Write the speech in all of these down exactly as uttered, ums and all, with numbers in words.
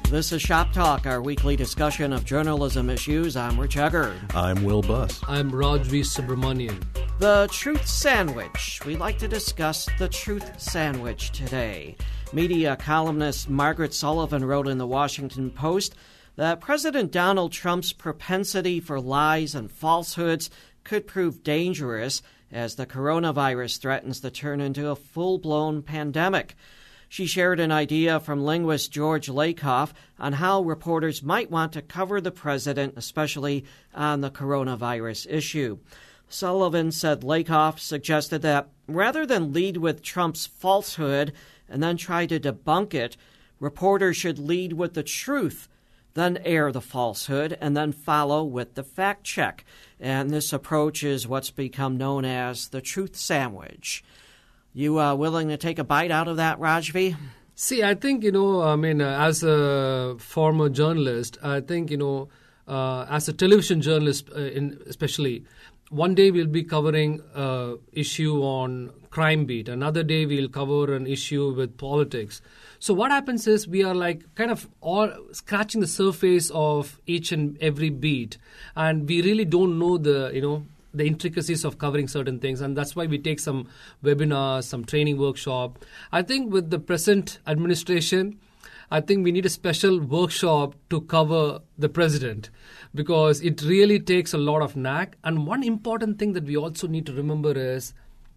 This is Shop Talk, our weekly discussion of journalism issues. I'm Rich Egger. I'm Will Buss. I'm Raj V. Subramanian. The Truth Sandwich. We like to discuss the Truth Sandwich today. Media columnist Margaret Sullivan wrote in the Washington Post that President Donald Trump's propensity for lies and falsehoods could prove dangerous as the coronavirus threatens to turn into a full-blown pandemic. She shared an idea from linguist George Lakoff on how reporters might want to cover the president, especially on the coronavirus issue. Sullivan said Lakoff suggested that rather than lead with Trump's falsehood and then try to debunk it, reporters should lead with the truth, then air the falsehood, and then follow with the fact check. And this approach is what's become known as the Truth Sandwich. You uh, willing to take a bite out of that, Rajvi? See, I think, you know, I mean, uh, as a former journalist, I think, you know, uh, as a television journalist uh, in especially, one day we'll be covering an issue on crime beat. Another day we'll cover an issue with politics. So what happens is we are like kind of all scratching the surface of each and every beat. And we really don't know the, you know, the intricacies of covering certain things, and that's why we take some webinars, some training workshop. I think with the present administration, I think we need a special workshop to cover the president because it really takes a lot of knack. And one important thing that we also need to remember is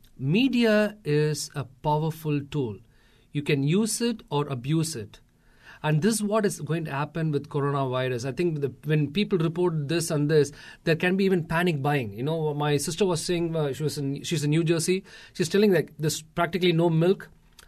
media is a powerful tool. You can use it or abuse it. And this is what is going to happen with coronavirus. I think the, when people report this and this, there can be even panic buying. You know, my sister was saying uh, she was in, she's in New Jersey. She's telling like there's practically no milk,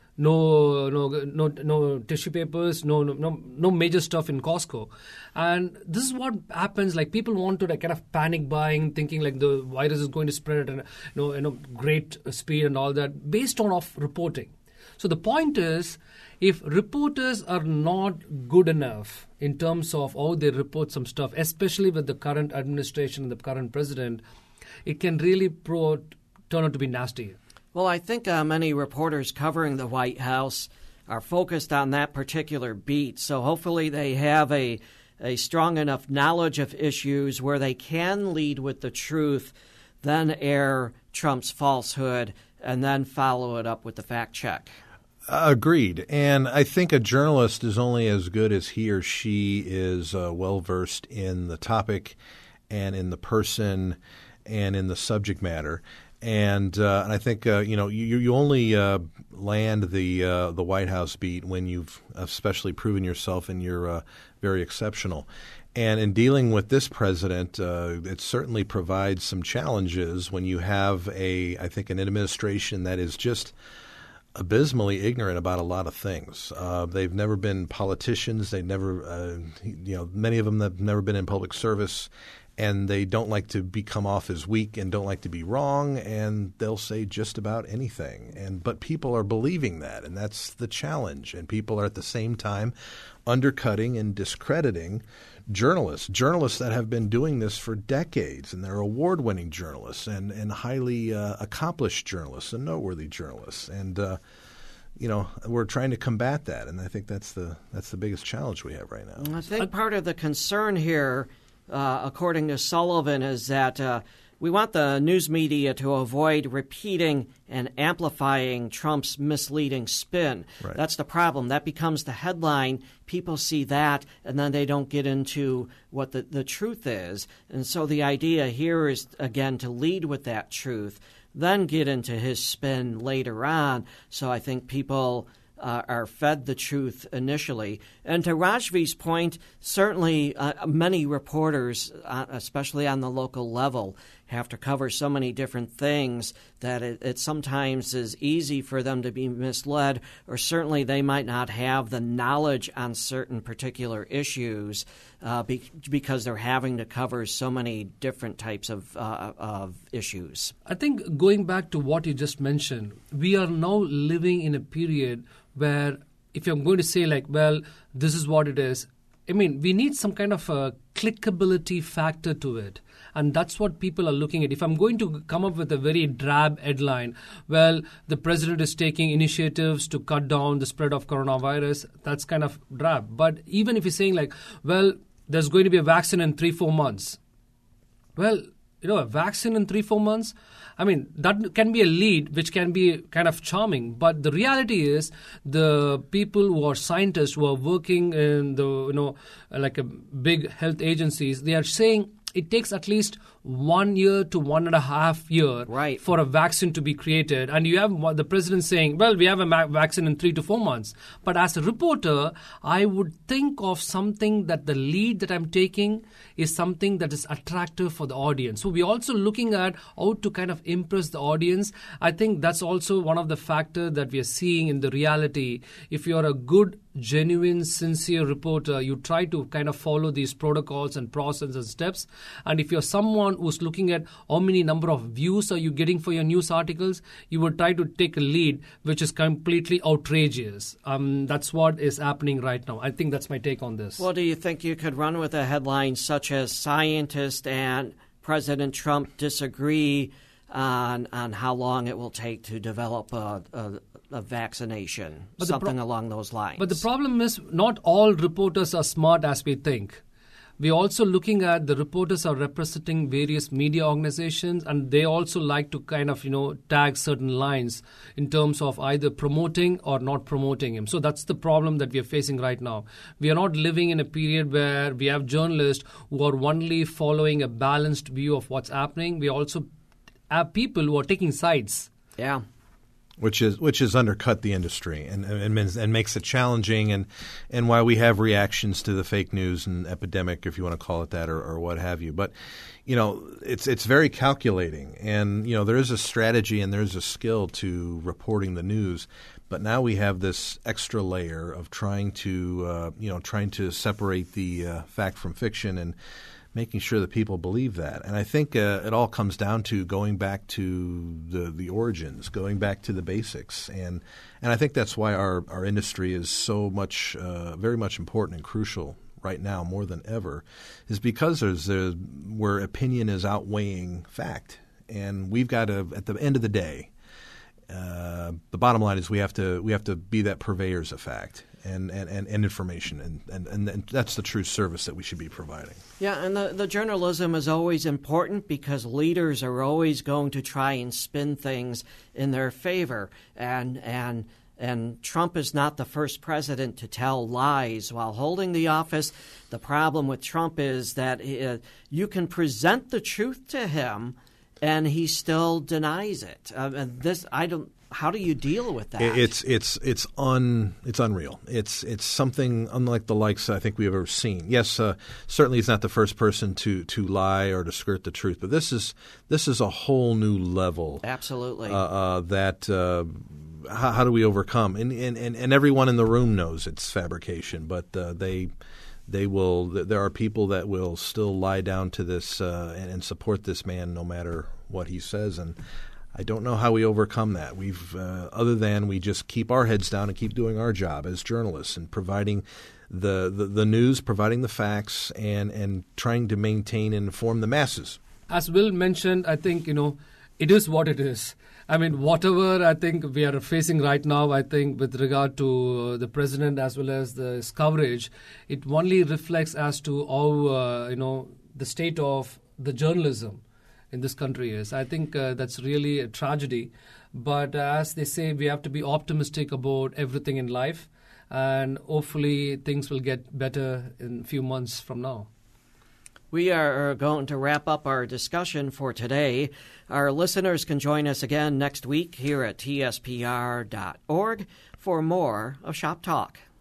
no no no no tissue papers, no no no, no major stuff in Costco. And this is what happens. Like people want to like kind of panic buying, thinking like the virus is going to spread at you know, you know great speed and all that based on off reporting. So the point is, if reporters are not good enough in terms of how they report some stuff, especially with the current administration and the current president, it can really pro- turn out to be nasty. Well, I think uh, many reporters covering the White House are focused on that particular beat. So hopefully they have a, a strong enough knowledge of issues where they can lead with the truth, then air Trump's falsehood, and then follow it up with the fact check. Agreed. And I think a journalist is only as good as he or she is uh, well-versed in the topic and in the person and in the subject matter. And, uh, and I think, uh, you know, you, you only uh, land the uh, the White House beat when you've especially proven yourself and you're uh, very exceptional. And in dealing with this president, uh, it certainly provides some challenges when you have a, I think, an administration that is just abysmally ignorant about a lot of things. Uh, they've never been politicians. They've never, uh, you know, many of them have never been in public service, and they don't like to be come off as weak and don't like to be wrong, and they'll say just about anything. And but people are believing that, and that's the challenge. And people are at the same time undercutting and discrediting journalists, journalists that have been doing this for decades, and they're award-winning journalists and, and highly uh, accomplished journalists and noteworthy journalists. And, uh, you know, we're trying to combat that, and I think that's the that's the biggest challenge we have right now. I think part of the concern here, uh, according to Sullivan, is that uh, we want the news media to avoid repeating and amplifying Trump's misleading spin. Right. That's the problem. That becomes the headline. People see that, and then they don't get into what the, the truth is. And so the idea here is, again, to lead with that truth, then get into his spin later on. So I think people uh, are fed the truth initially. And to Rajvi's point, certainly uh, many reporters, uh, especially on the local level, have to cover so many different things that it, it sometimes is easy for them to be misled, or certainly they might not have the knowledge on certain particular issues uh, be, because they're having to cover so many different types of, uh, of issues. I think going back to what you just mentioned, we are now living in a period where if I'm going to say like, well, this is what it is, I mean, we need some kind of a clickability factor to it. And that's what people are looking at. If I'm going to come up with a very drab headline, well, the president is taking initiatives to cut down the spread of coronavirus, that's kind of drab. But even if you're saying like, well, there's going to be a vaccine in three, four months. Well, you know, a vaccine in three, four months, I mean, that can be a lead which can be kind of charming. But the reality is the people who are scientists who are working in the, you know, like a big health agencies, they are saying it takes at least one year to one and a half year right. for a vaccine to be created. And you have the president saying, well, we have a ma- vaccine in three to four months. But as a reporter, I would think of something that the lead that I'm taking is something that is attractive for the audience. So we're also looking at how to kind of impress the audience. I think that's also one of the factors that we are seeing in the reality. If you're a good, genuine, sincere reporter, you try to kind of follow these protocols and process and steps. And if you're someone who's looking at how many number of views are you getting for your news articles, you would try to take a lead which is completely outrageous. Um, that's what is happening right now. I think that's my take on this. Well, do you think you could run with a headline such as scientists and President Trump disagree on on how long it will take to develop a, a, a vaccination, but something pro- along those lines? But the problem is not all reporters are smart as we think. We're also looking at the reporters are representing various media organizations, and they also like to kind of, you know, tag certain lines in terms of either promoting or not promoting him. So that's the problem that we are facing right now. We are not living in a period where we have journalists who are only following a balanced view of what's happening. We also have people who are taking sides. Yeah. Which is which has undercut the industry and, and and makes it challenging, and and why we have reactions to the fake news and epidemic, if you want to call it that, or, or what have you. But you know, it's it's very calculating, and you know there is a strategy and there is a skill to reporting the news. But now we have this extra layer of trying to uh, you know trying to separate the uh, fact from fiction and making sure that people believe that. And I think uh, it all comes down to going back to the, the origins, going back to the basics. And and I think that's why our, our industry is so much, uh, very much important and crucial right now more than ever, is because there's a, where opinion is outweighing fact. And we've got to, at the end of the day, uh, the bottom line is we have to we have to be that purveyors of fact and, and, and, and information, and, and, and that's the true service that we should be providing. Yeah, and the, the journalism is always important because leaders are always going to try and spin things in their favor. And and and Trump is not the first president to tell lies while holding the office. The problem with Trump is that uh, you can present the truth to him, and he still denies it. Uh, and this, I don't. How do you deal with that? It's it's it's un it's unreal. It's it's something unlike the likes I think we've ever seen. Yes, uh, certainly he's not the first person to, to lie or to skirt the truth, but this is this is a whole new level. Absolutely. Uh, uh, that uh, how, how do we overcome? And, and and and everyone in the room knows it's fabrication, but uh, they. They will. There are people that will still lie down to this uh, and, and support this man no matter what he says. And I don't know how we overcome that. We've uh, other than we just keep our heads down and keep doing our job as journalists and providing the, the, the news, providing the facts, and and trying to maintain and inform the masses. As Will mentioned, I think you know it is what it is. I mean, whatever I think we are facing right now, I think with regard to the president as well as this coverage, it only reflects as to how, uh, you know, the state of the journalism in this country is. I think uh, that's really a tragedy. But uh, as they say, we have to be optimistic about everything in life, and hopefully things will get better in a few months from now. We are going to wrap up our discussion for today. Our listeners can join us again next week here at T S P R dot org for more of Shop Talk.